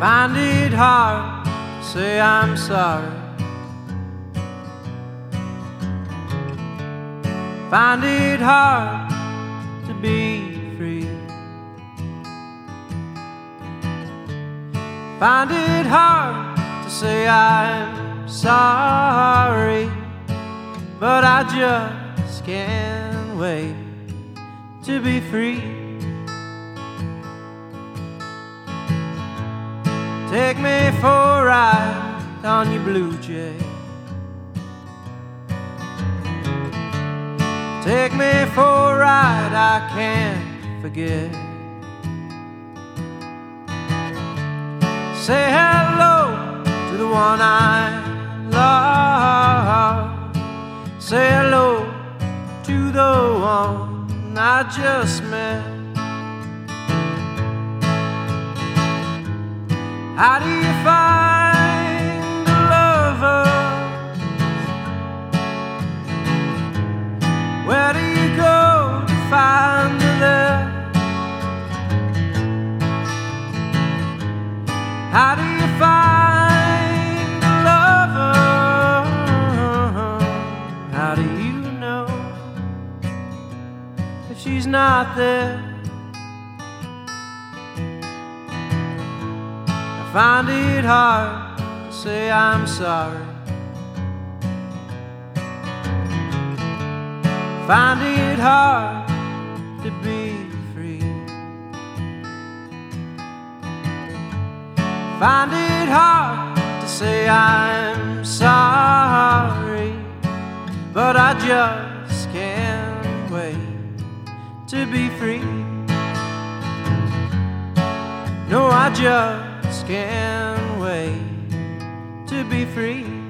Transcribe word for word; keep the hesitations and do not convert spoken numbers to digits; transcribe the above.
Find it hard to say I'm sorry. Find it hard to be free. Find it hard to say I'm sorry, but I just can't wait to be free. Take me for a ride on your Blue Jay. Take me for a ride I can't forget. Say hello to the one I love. Say hello to the one I just met. How do you find a lover? Where do you go to find her there? How do you find a lover? How do you know if she's not there? I find it hard to say I'm sorry. Find it hard to be free. Find it hard to say I'm sorry, but I just can't wait to be free. No, I just can't wait to be free.